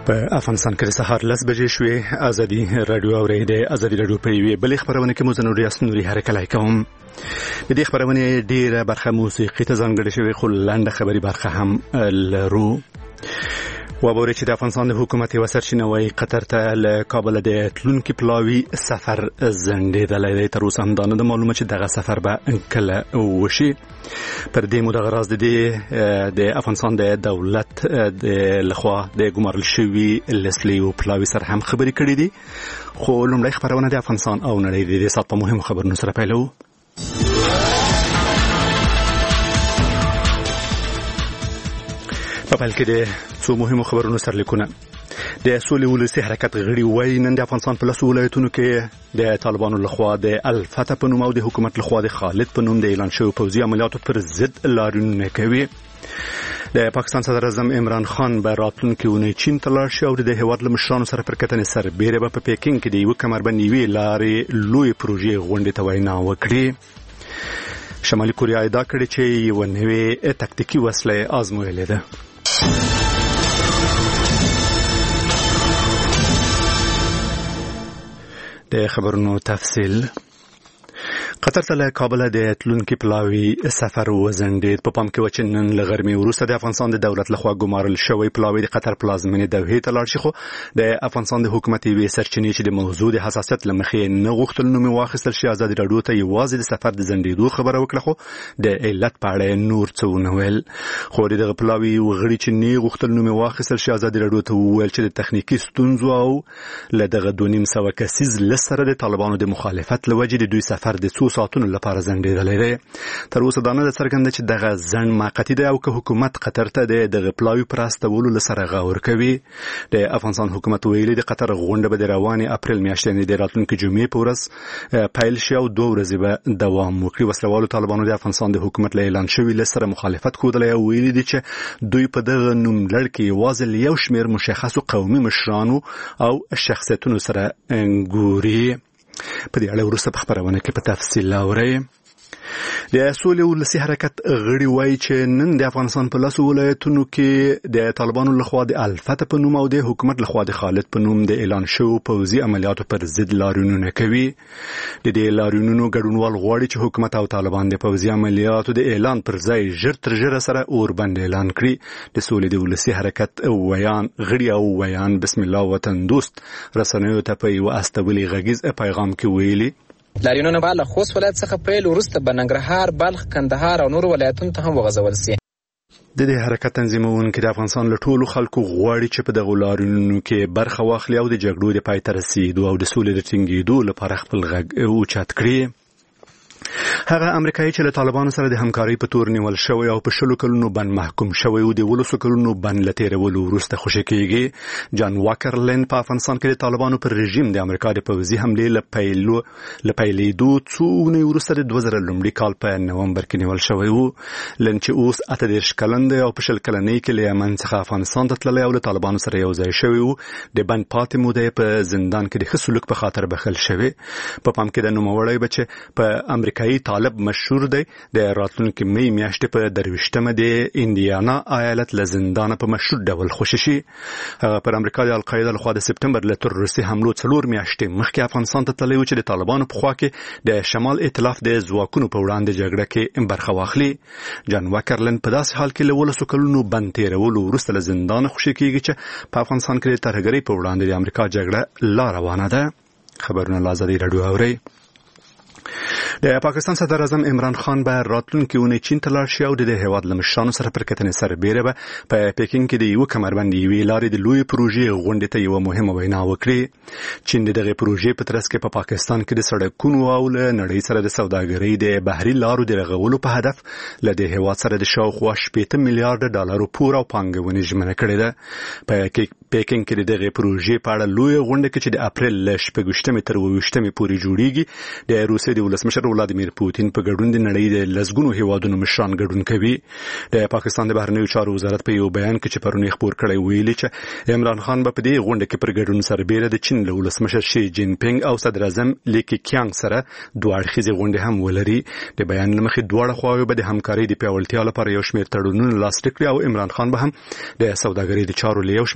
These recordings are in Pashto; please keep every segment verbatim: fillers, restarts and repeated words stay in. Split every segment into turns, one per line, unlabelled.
په افغانستان کې سهار لس بجې شوې. ازادي رادیو اورېده ازادي رادیو په وی بلې خبرونه کې مو زنوري اسنوري حرکت کوم. د دې خبرونه ډیره برخه موسیقي ته ځانګړې شوې، خو لاندې خبري برخه هم لرو. وبوري چې د افغانستان د حکومت یو سرچینه وای قطر ته له کابل د تلونکي پلاوی سفر زندېدلی دی. تر اوسه هم دا نه ده معلومه چې دغه سفر به کله وشي. پر دې مو دغه راز د دې د افغانستان د دولت د لخوا د ګمارل شوي لسلی او پلاوی سره هم خبرې کړې دي. خو لومړی خبرونه د افغانستان او نړۍ د دې سات په مهمو خبرونو سره پیلو. په پیل کې د څو مهمو خبرونو سرلیکونه. د سولې ولسي حرکت غړي وایي نن د افغانستان په لسو ولایتونو کې د طالبانو لخوا د الفتح په نوم او د حکومت لخوا د خالد په نوم د اعلان شوی پوځي عملیاتو پر ضد لاریونونه کوي. د پاکستان صدر اعظم عمران خان به راتلونکي اونۍ چین ته لاړ شي او د هیواد له مشرانو سره پر کتنې سربېره به په پیکینګ کې د یوه کمربند یوې لارې لوی پروژې غونډې ته وینا وکړي. شمالي کوریا ادعا کړې چې یوه نوې تکتیکي وسله آزمویلې ده. د خبرونو تفصیل. قطر ته له کابل د تلونکي پلاوی سفر وزندید. په پام کې و چې نن له غرمې وروسته د افغانستان د دولت لخوا ګمارل شوی پلاوی د قطر پلازمینې دوحې ته لاړ شي، خو د افغانستان د حکومت یوې سرچینې چې د موضوع د حساسیت له مخې نه غوښتل نوم واخیستل شي ازادي راډیو ته یوازې د سفر د زندېدو خبره وکړه، خو د علت په اړه نور څه ونه ویل. خو دغه پلاوی وغړي چې نه غوښتل نوم واخیستل شي ازادي راډیو ته وویل چې د تخنیکی ستونزو او له دغه دوه نیم سوه کسیز لسره د طالبانو د مخالفت لوجې د دوی سفر د څو ساعتونو لپاره ځنډېدلی دی. تر اوسه دا نه ده څرګنده چې دغه ځنډ موقتي دی او که حکومت قطر ته د دغه پلاوي پر استولو له سره غور کوي. د افغانستان حکومت ویلي د قطر غونډه به د روانې اپریل میاشتې د راتلونکي جمعې په ورځ پیل شي او دوه ورځې به دوام وکړي. وسلوالو طالبانو د افغانستان د حکومت له اعلان شوي له سره مخالفت ښودلی او ویلي دي چې دوی په دغه نوملړ کې یوازې له یو شمېر مشخصو قومي مشرانو او شخصیتونو سره ګوري. په دې اړه وروسته په خبرونه کې په تفصیل اورئ. د سولې ولسي حرکت غړي وایي چې نن د افغانستان په لسو ولایتونو کې د طالبانو لخوا د الفتح په نوم او د حکومت لخوا د خالد په نوم د اعلان شوی پوځي عملیاتو پر ضد لاریونونه کوي. د دې لاریونونو ګډونوال غواړي چې حکومت او طالبان د پوځي عملیاتو د اعلان پر ځای ژر تر ژره سره اوربند اعلان کړي. د سولې د ولسي حرکت ویان غړي او ویان بسم الله وطن دوست رسنیو ته په یو استولی غږیز پیغام کې ویلي
لاریونونه به له خوست ولایت څخه پیل وروسته به ننګرهار، بلخ، کندهار او نورو ولایتونو ته هم وغځول شي.
د دې حرکت تنظیمونکي د افغانستان له ټولو خلکو غواړي چې په دغه لاریونونو کې برخه واخلي او د جګړو د پای ته رسیدو او د سولې د ټینګېدو لپاره خپل غږ اوچت کړي. هغه امریکایي چې له طالبانو سره د همکارۍ په تور نیول شوی او په شلو کلونو بند محکوم شوی او د ولسو کلونو بند له تېرولو وروسته خوشي کېږي. جان واکر لین په افغانستان کې د طالبانو پر رژیم د امریکا د پوځي حملې له پیلو له پیلېدو څو اونۍ وروسته د دوه زره لومړي کال په نومبر کې نیول شوی و. لین چې اوس اته دېرش کلن دی او په شل کلنۍ کې له یمن څخه افغانستان ته تللی او له طالبانو سره یو ځای شوی و. د بند پاتې موده په زندان کې د ښه سلوک په خاطر بخښل شوی. په پام کې د نوموړی بچ په امریکایي طالب مشهور دی د راتلونکي مې میاشتې په درویشتمه د اندیانا ایالت له زندانه په مشهور ډول خوشي شي. هغه پر امریکا د القاعده لخوا د سپتمبر له تروریستي حملو څلور میاشتې مخکې افغانستان ته تللی و چې د طالبانو په خوا کې د شمال ائتلاف د ځواکونو په وړاندې جګړه کې برخه واخلي. جان واکرلن په داسې حال کې له ولسو کلونو بند تېرولو وروسته له زندانه خوشي کېږي چې په افغانستان کې د ترهګرۍ په وړاندې د امریکا جګړه لا روانه ده. خبرونه له ازادي راډیو اورئ. د پاکستان صدر اعظم عمران خان به راتلونکي اونۍ چین ته لاړ شي او د هیواد له مشرانو سره پر کتنې سربېره به په پیکینګ کې د یوه کمربند یوې لارې د لوی پروژې غونډې ته یوه مهمه وینا وکړي. چین د دغه پروژې په ترڅ کې په پا پاکستان کې د سړکونو او له نړۍ سره د سوداګرۍ د بحري لارو د رغولو په هدف له د هیواد سره د شاوخوا شپېته میلیارډ ډالرو پور او پانګونې ژمنه کړې ده. په پیکینګ کې د دغه پروژې په اړه لوی غونډه کې چې د اپریل له شپږویشتمې تر اوویشتمې پورې جوړیږي د روسیې د ولسمشر ولادیمیر پوتین په ګډون د نړۍ د لسګونو هیوادونو مشران ګډون کوي. د پاکستان د بهرنیو چارو وزارت په یو بیان کې چې پرون خبر کړی ویلي چې عمران خان به په دې غونډه کې پر ګډون سربېره د چین له ولسمشر شي جین پینګ او صدر اعظم لی کیانګ سره دوه اړخیزې غونډې هم ولري. د بیان له مخې دواړه خواوې به د همکارۍ د پیاوړتیا لپاره یو شمېر تړونونه لاسلیک کړي او عمران خان به هم د سوداګرۍ د چارو له یو شمېر مشرانو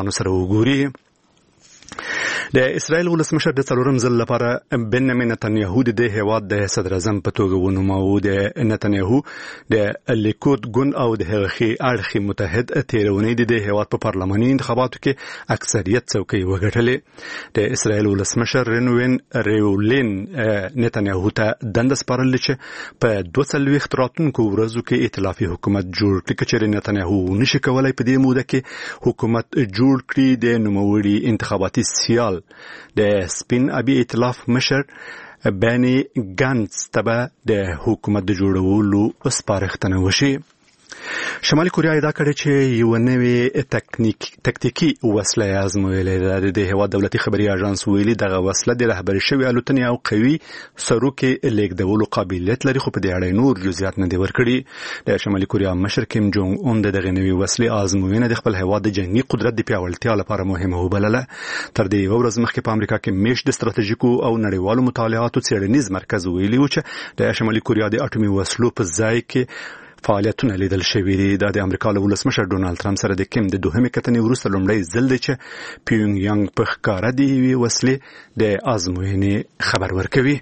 طالبانو سره وګوري. د اسرائیل ولسمشر د څلورم ځل لپاره بنیامین نتنیاهو د هیواد د صدر اعظم په توګه ونوماوه. د نتنیاهو د لیکود ګوند او د هغه اړخي متحد تیرونی د هیواد په پارلماني انتخاباتو کې اکثریت څوکۍ وګټلې. د اسرائیل ولسمشر رینوین ریولین نتنیاهو ته دنده سپارلې چې په دوه څلوېښت راتلونکو ورځو کې ائتلافي حکومت جوړ کړي. که چېرې نتنیاهو نشي کولای په دې موده کې حکومت جوړ کړي، د نوموړي انتخاباتي سیال د سپین ابي ائتلاف مشر بني ګانټس ته به د حکومت د جوړولو سپارښتنه وشي. شمالي کوریا ادعا کړې چې یو نوې تکنیک تکتیکی وسله ازمویلې ده. د هیواد دولتي خبري اژانس ویلي دغه وسله د رهبري شوی الوتنې او قوي سروکي لیږدولو قابلیت لري، خو په دې اړه نور جزئیات نه دي ورکړي. د شمالي کوریا مشر کیم جونګ اون دغه نوې وسلې ازموینه د خپل هیواد د جنگي قدرت د پیاوړتیا لپاره مهمه وبلله. تر دې ورځ مخکې په امریکا کې میش د ستراتیژیکو او نړیوالو مطالعاتو څېړنیز مرکز ویلي و چې د شمالي کوریا د اټومي وسلو په ځای کې فعالیتونه لیدل شوي دي. دا د امریکا له ولسمشر ډونالد ټرمپ سره د کیم د دوهمې کتنې وروسته لومړی ځل دی چې پیونګ یانګ په ښکاره د یوې وسلې د ازموینې خبر ورکوي.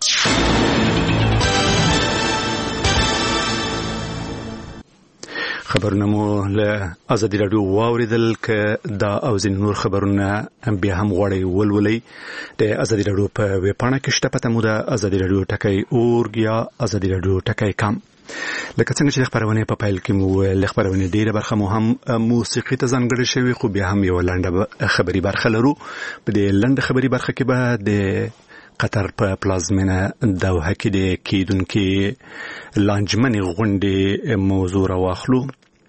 خبرونه مو له ازادي راډیو واوریدل. که دا او ځینې نور خبرونه بیا هم غواړئ ولولئ، د ازادي راډیو په ویب پاڼه کې شته. پته مو ده ازادي راډیو ټکی اورګ یا ازادي راډیو ټکی کام. لکه څنګه چې د خبرونې په پیل کې مو له خبرونې ډیره برخه مو هم موسیقي ته ځانګړې شوی، خو بیا هم یو لنډه خبري برخه لرو. په دې لنډه خبري برخه کې به د قطر په پلازمینه دوحه کې د کیدونکو لانجمنې غونډې موضوع راواخلو.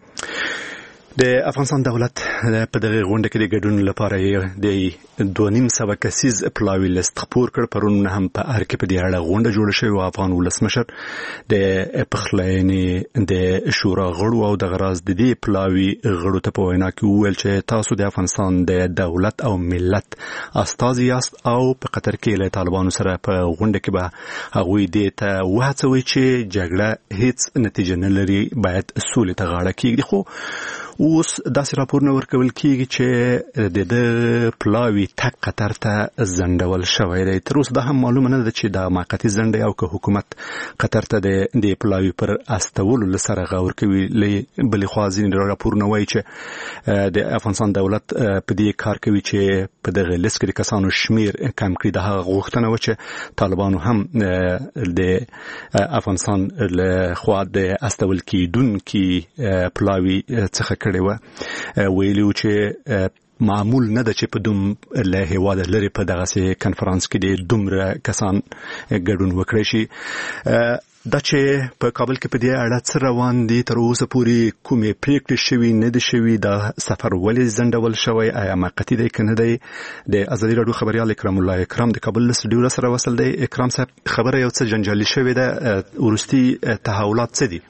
د افغانستان دولت په دغه غونډه کې د ګډون لپاره د دوه نیم سوه کسیز پلاوي لیست خپور کړ. پرون هم په ار کې په دې اړه غونډه جوړه شوې او افغان ولسمشر د پخلاینې د شورا غړو او د غراز د دې پلاوي غړو ته په وینا کې وویل چې تاسو د افغانستان د دولت او ملت استازي یاست او په قطر کې له طالبانو سره په غونډه کې به هغوی دې ته وهڅوي چې جګړه هیڅ نتیجه نه لري، باید سولې ته غاړه کېږدي. خو اوس داسې راپورونه ورکول کېږي چې د د پلاوي تک قطر ته ځنډول شوی دی. تر اوسه دا هم معلومه نه ده چې دا موقتي ځنډ او که حکومت قطر ته د دې پلاوي پر استولو لسره غور کوي. بلې خوا ځینې راپورونه وایي چې د افغانستان دولت په دې کار کوي چې په دغه لیست کې د کسانو شمیر کم کړي. د هغه غوښتنه وه چې طالبانو هم د افغانستان له خوا د استول کېدونکي پلاوي څخه کړي و. ویلي و چې معمول نه ده چې په دوم له هیواده لري په دغه کنفرانس کې د دومره کسان ګډون وکړي شي. دا چې په کابل کې په دې اړه څه روان دي، تر اوسه پورې کومې پریکړې شوي نه دي شوي، دا سفر ولې ځنډول شوی، آیا موقتي دی که نه دی. د ازادي راډیو خبریال اکرام الله اکرام د کابل له سټوډیو سره وصل دی. اکرام صاحب، خبره یو څه جنجالي شوې ده، وروستي تحولات څه دي؟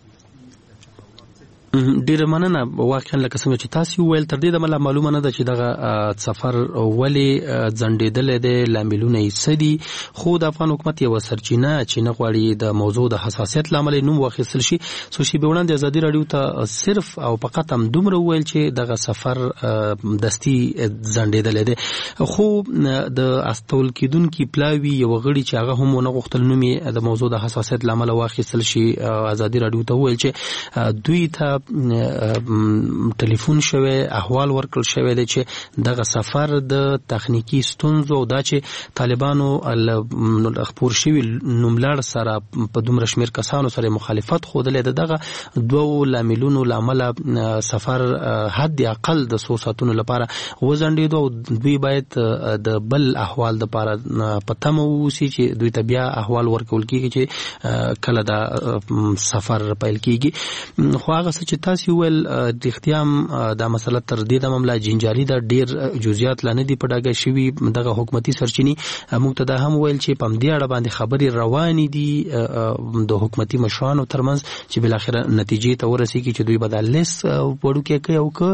ډیره مننه. واقعا لکه څنګه چې تاسو ویل تر دې د معلومه نه ده چې دغه سفر ولې ځنډېدل دي، لاملونه یې څه دي. خو د افغان حکومت یو سرچینه چې نه غواړي د موضوع د حساسیت لامل نوم واخیستل شي. سو شی به وړاندې ازادي راډیو ته صرف او فقط هم دومره ویل چې دغه سفر دستی ځنډېدل دي. خو د استول کېدونکي پلاوي یو غړي چې هغه هم نه غوښتل نوم یې د موضوع د حساسیت لامل واخیستل شي. ازادي راډیو ته ویل چې دوی ته ټلیفون شوی، احوال ورکړل شوی دی چې دغه سفر د تخنیکی ستونزو او دا چې طالبانو خپور شوی نوملړ سره په دومره شمیر کسانو سره مخالفت ښودلی ده. دغه دوو لاملونو له امله سفر حد اقل د څو ساعتونو لپاره وځنډېدو او دوی باید د بل احوال دپاره په تمه واوسي چې دوی ته بیا احوال ورکول کېږي چې کله دا سفر پیل کېږي. خو هغه څه چې تاسو ویل د اختیام دا مسله تر دې د معاملې جنجالي ده، ډیر جزئیات لا نه دي په ډاګه شوي. دغه حکومتي سرچینې موږ ته دا هم ویل چې په دې اړه باندې خبرې روانې دي د حکومتي مشرانو ترمنځ چې بل اخر نتیجې ته ورسیږي چې دوی به د لیست وړوکی کوي او که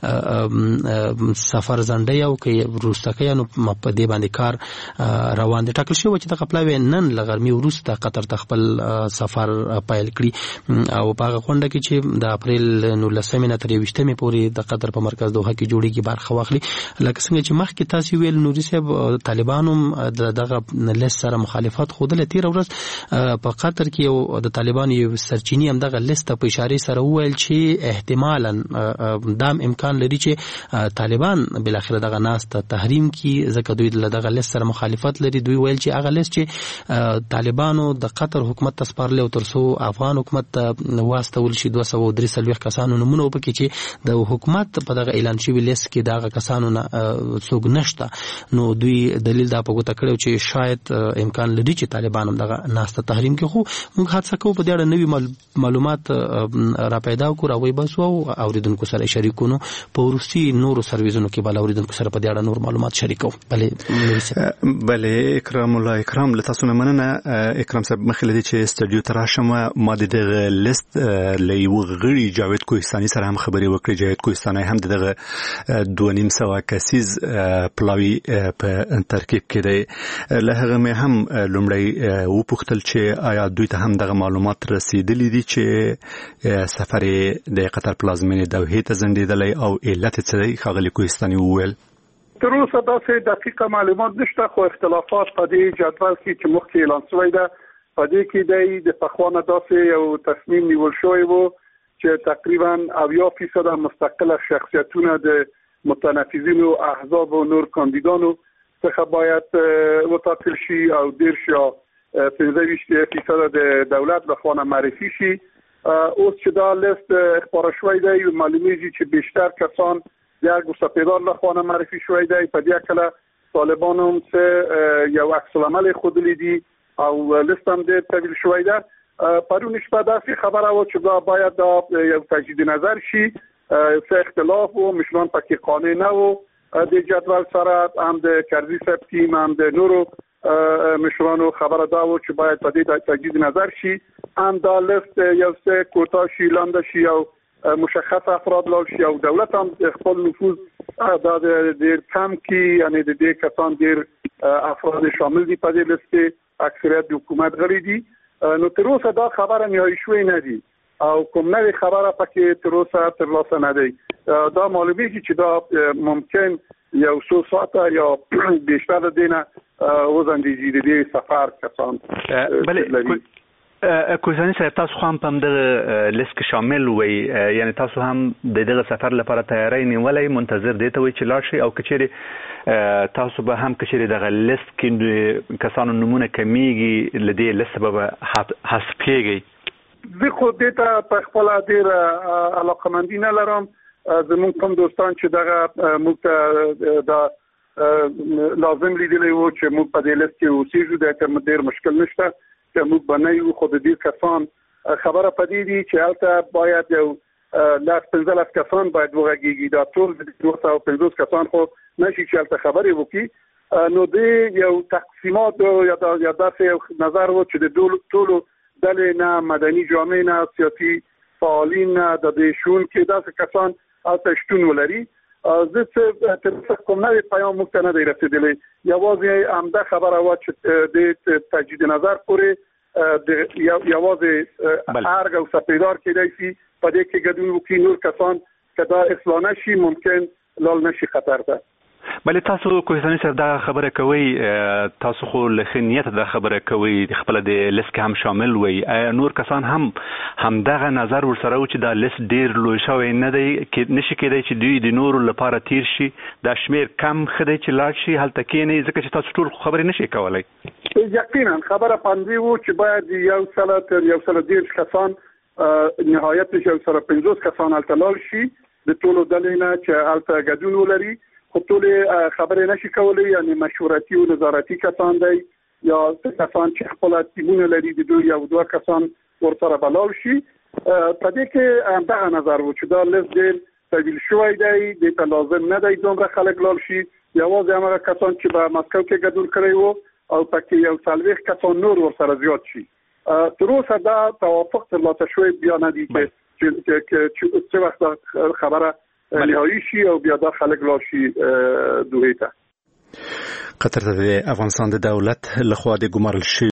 سفر ځنډوي او که وروسته کوي. نو په دې باندې کار روان دی. ټاکل شوی چې دغه پلاوی نن له غرمې وروسته قطر ته خپل سفر پیل کړي او په هغه غونډه کې چې د اپریل نولسمې نه تر یوویشتمې پورې د قطر په مرکز دوحه کې جوړیږي برخه واخلي. لکه څنګه چې مخکې تاسو ویل نوري صاحب طالبانو دغه لیست سره مخالفت خوده تیر ورځ په قطر کې یو د طالبانو یو سرچینی هم دغه لیست په اشاره سره وویل چې احتمالاً دام امکان لري چې طالبان بل اخر دغه ناس ته تحریم کی ځکه دوی دغه لیست سره مخالفت لري. دوی ویل چې هغه لیست چې طالبانو د قطر حکومت ته سپارلی او ترڅو افغان حکومت ته واستول شي دوه سوه درې څلوېښت کسانو نومونه وپکې چې د حکومت په دغه اعلان شوي لیست کې دغه کسانو نه څوک نشته. نو دوی دلیل دا په ګوته کړی چې شاید امکان لري چې طالبان هم دغه ناس ته تحریم کوي. خو موږ هڅه کوو په دې اړه نوي معلومات را پیدا کړو او وایي بس او اوریدونکو سره شریکونو په وروستي نورو سرویسونو کې بل اوریدونکو سره په دې اړه نور معلومات شریکو. بلې
بلې اکرام الله اکرام له تاسو نه مننه. اکرام صاحب مخکې لدی چې استودیو ته راشم ما د دغه لیست له یو غړي جاوید کوهستاني سره هم خبرې وکړې. جاوید کوهستاني هم دغه دوه نیم سوه کسیز پلاوي په ترکیب کې دی. له هغه مې هم لومړی وپوښتل چې آیا دوی ته هم دغه معلومات رسیدلی دي چې سفر د قطر پلازمینې دوحې ته ځنډېدلی او علت څه دی؟ ښاغلي کوهستاني وویل
تر اوسه داسې دقیقه معلومات نشته، خو اختلافات په دې جدول کې چې مخکې اعلان شوی ده په دې کې دی د پخوانه داسې یو تصمیم نیول شوی و چې تقریبا اویا فیصد مستقل شخصیتونه د متنفذینو احزاب و نور کاندیدانو څخه باید وټاکل شي او دېرش یا پنځه ویشت فیصد د دولت لخوا معرفي شي. اوس چې دا لیست خپاره شوی دی معلومیږي چې بیشتر کسان یک سپیدار لخوا معرفی شوی دی. په دې کله طالبان هم څه یو عکس العمل خود لیدي او لیست هم ډېر طویل شوی ده. پرون شپه داسې خبره و چې دا باید دا یو تجدید نظر شي. څه اختلاف و مشران پکې قانع نه و د جدول سره، هم د کرزي صاحب تیم هم د نورو مشرانو خبره دا و چې باید په دې تجدید نظر شي. هم دا لیست یو څه کوتاه شي، لاندې شي او مشخص افراد لال شي او دولت هم خپل نفوذ دا ډېر کم کی، یعنی د دې کسان ډېر افراد شامل دي په دې لیست، اکثریت د حکومت غړي دي. نو تر اوسه دا خبره نهایی شوی نه دي او کوم نوې خبره پکې تر اوسه ترلاسه نه دی. دا معلومیږي چې دا ممکن یو څو ساعته یا بیشتر دینه وزندیږي د دې سفر کسان.
بله کوهستاني صاحب تاسو هم په همدغه لیست کې شامل وئ، یعنی تاسو هم د دغه سفر لپاره تیاری نیولی منتظر دی ته وئ چې لاړ شئ او که چیرې تاسو به هم که چیرې دغه لیست کې کسانو نومونه کمیږي له دې لیست به حذفیږئ؟
زه خو دې ته په خپله ډېره علاقمندي نه لرم. زموږ کوم دوستان چې دغه موږ ته دا لازم لیدلی و چې موږ په دې لیست کې اوسېږو، دا که ډېر مشکل نشته چې موږ به نه یو. خو د دې کسان خبره په دې دي چې هلته باید یو لس پنځلس کسان باید وغږېږي. دا ټول د دوه سوه پنځوس کسان خو نشي چې هلته خبرې وکړي. نو دې یو تقسیمات یا داسې یو نظر و چې د ټولو ډلې نه، مدني جامعې نه، سیاسي فعالین نه، د دې شون کې داسې کسان هلته شتون ولري. زه څه تر اوسه کوم نوی پیام موږ ته نه دی رسېدلی. یوازې همدا خبره وه چې د تجدید نظر پورې یوازې ارګ او سپیدار کېدای شي په دې کې ګډون وکړي. نور کسان که دا اصلاح نه شي ممکن لال نشي خطر ده.
بله تاسو کوهستاني صاحب دا خبره کوئ، تاسو خو له ښه نیته دا خبره کوئ، خپله د لیست کې هم شامل وئ. نور کسان هم همدغه نظر ورسره و چې دا لیست ډېر لوی شوی نه دی، نشي کېدی چې دوی د نورو لپاره تیر شي، دا شمیر کم ښه دی چې لاړ شي هلته کښېنئ، ځکه چې تاسو ټول خبرې نشئ کولی.
یقینا خبره په همدې و چې باید یو سله تر یو سله دېرش کسان نهایتش یو سله پنځوس کسان هلته لاړ شي د ټولو ډلې نه چې هلته ګډون ولري. خو ټولې خبرې نشي کولی، یعنی مشورتي او نظارتي کسان دی یا کسان چې خپل ټیمونه لري د دوی یو دوه کسان ورسره به لاړ شي. په دې کې همدغه نظر و چې دا لیست ډېر طویل شوی دی، دې ته لازم نه دی دومره خلک لاړ شي. یوازې همغه کسان چې په مسکو کې ګډون کړی و او پکې یو څلوېښت کسان نور ورسره زیات شي. تر اوسه دا توافق ترلاسه شوی بیا نه دی چې څه وخت خبره نهایی شي او بیا دا خلک لاړ شي دوحې ته.
قطر ته د افغانستان د دولت لخوا د ګمارل شوي